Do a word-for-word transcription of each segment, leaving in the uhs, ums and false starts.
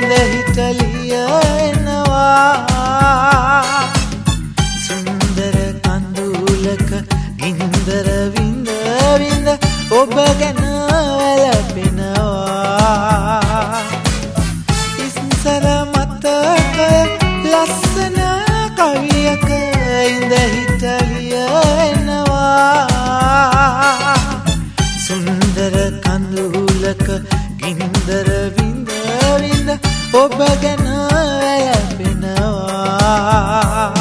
හිටලිය එනවා සුන්දර කඳුලක ගින්දර විඳ විඳ ඔබ ගැන වැළපෙනවා ඉස්සර මතකය ලස්සන කවියක ඉඳ හිටලිය එනවා සුන්දර කඳුලක ගින්දර විඳ විඳ ඔබ ගැන වැළපෙනවා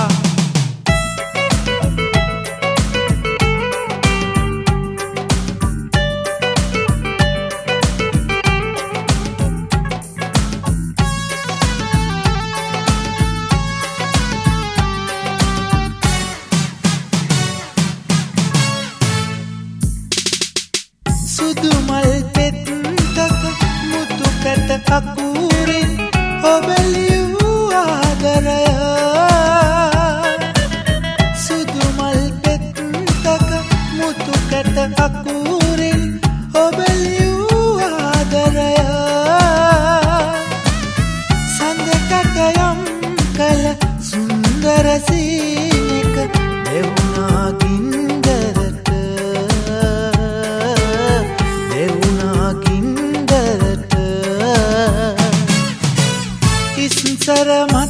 සුදු මල් පෙත්තක මුතු කැට අකුරින් ඔබ ලියූ ආදරය සුදු මල් පෙත්තක මුතු කැට අකුරින් ඔබ ලියූ ආදරය සඳකට යම් කළ සුන්දර සීනක දෙවුනා ගින්දරට සර